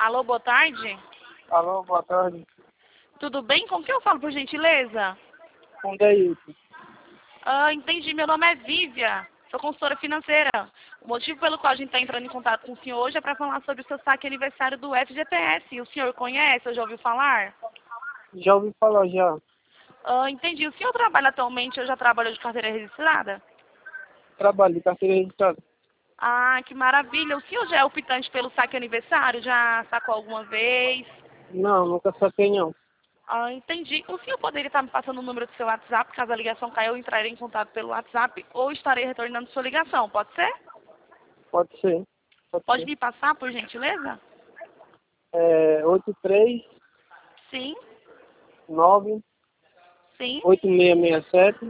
Alô, boa tarde. Alô, boa tarde. Tudo bem? Com quem eu falo, por gentileza? Com Deilton. Entendi. Meu nome é Vívia. Sou consultora financeira. O motivo pelo qual a gente está entrando em contato com o senhor hoje é para falar sobre o seu saque aniversário do FGTS. O senhor conhece ou já ouviu falar? Já ouvi falar já. Entendi. O senhor trabalha atualmente ou já trabalhou de carteira registrada? Trabalho de carteira registrada. Ah, que maravilha. O senhor já é optante pelo saque aniversário? Já sacou alguma vez? Não, nunca saquei não. Entendi. O senhor poderia estar me passando o número do seu WhatsApp? Caso a ligação caia, eu entrarei em contato pelo WhatsApp ou estarei retornando sua ligação. Pode ser? Pode ser. Pode Pode ser. me passar, por gentileza? 83 Sim, 9 sim. 8667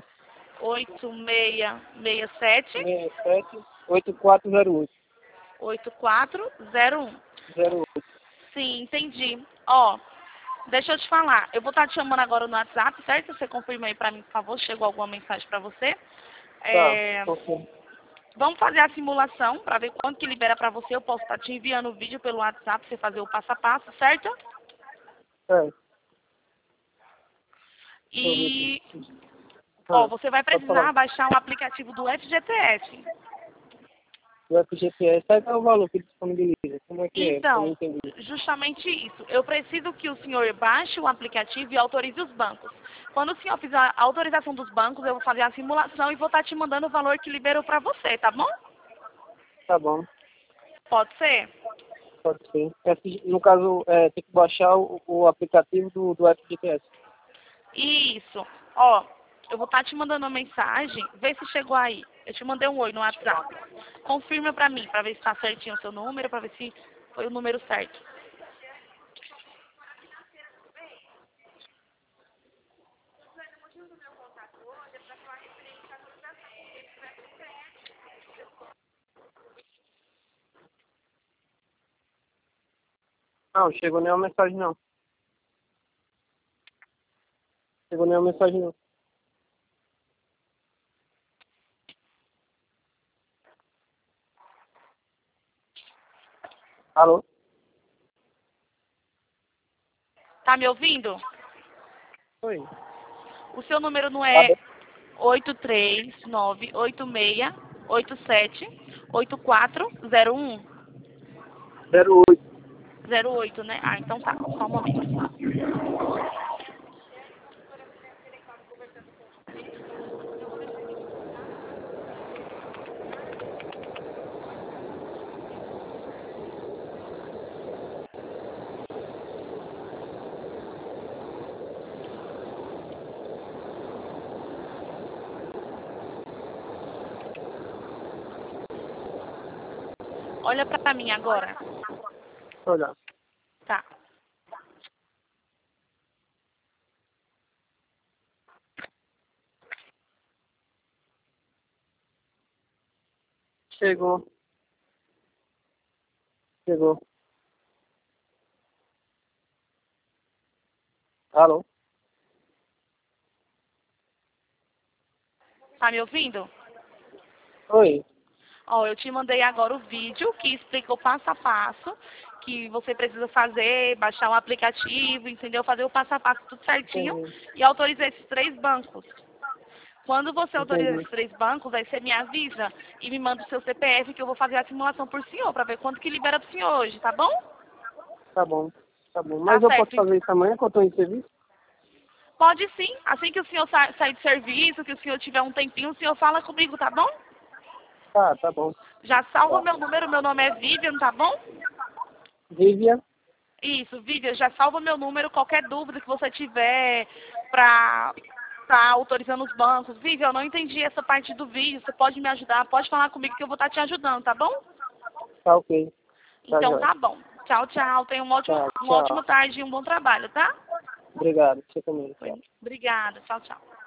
8667 67 8408 8401. 08. Sim, entendi. Ó, deixa eu te falar. Eu vou estar te chamando agora no WhatsApp, certo? Você confirma aí pra mim, por favor. Chegou alguma mensagem pra você? Tá, É, ok. Vamos fazer a simulação para ver quanto que libera para você. Eu posso estar te enviando o vídeo pelo WhatsApp para você fazer o passo a passo, certo? Deixa eu ver E, aqui. você vai Pode falar. precisar baixar o aplicativo do FGTS. O FGTS, sabe qual é o valor que disponibiliza? Como é que é? Eu não Então, entendi. justamente isso. Eu preciso que o senhor baixe o aplicativo e autorize os bancos. Quando o senhor fizer a autorização dos bancos, eu vou fazer a simulação e vou estar te mandando o valor que liberou para você, tá bom? Tá bom, Pode ser? pode ser. No caso, tem que baixar o aplicativo do FGTS. Isso. Eu vou estar te mandando uma mensagem, vê se chegou aí. Eu te mandei um oi no WhatsApp. Confirma pra mim, pra ver se tá certinho o seu número, pra ver se foi o número certo. Não, chegou nenhuma mensagem não. Chegou nenhuma mensagem não. Alô? Tá me ouvindo? Oi. O seu número não Tá é bem. 83986878401? 08. 08, né? Ah, então tá. Só um momento. Olha pra mim agora. Olha. Tá. Chegou. Chegou. Alô? Tá me ouvindo? Oi. Eu te mandei agora o vídeo que explica o passo a passo que você precisa fazer, baixar o aplicativo, entendeu? Fazer o passo a passo tudo certinho Entendi. e autorizar esses 3 bancos. Quando você autoriza Entendi. esses 3 bancos, aí você me avisa e me manda o seu CPF que eu vou fazer a simulação por senhor, para ver quanto que libera pro senhor hoje, tá bom? Tá bom. Tá bom. Tá Mas eu posso certo. fazer isso amanhã que eu tô em serviço? Pode sim, assim que o senhor sair de serviço, que o senhor tiver um tempinho, o senhor fala comigo, tá bom? Tá bom. Já salva Tá. meu número, meu nome é Vivian, tá bom? Vivian? Isso, Vivian, já salva meu número, qualquer dúvida que você tiver pra tá autorizando os bancos. Vivian, eu não entendi essa parte do vídeo, você pode me ajudar, pode falar comigo que eu vou estar te ajudando, tá bom? Tá ok. Tá Então jóia. tá bom. Tchau, tchau. Tenha Tá, uma ótima tchau. tarde e um bom trabalho, tá? Obrigado. Você também. Tchau. Obrigada. Tchau, tchau.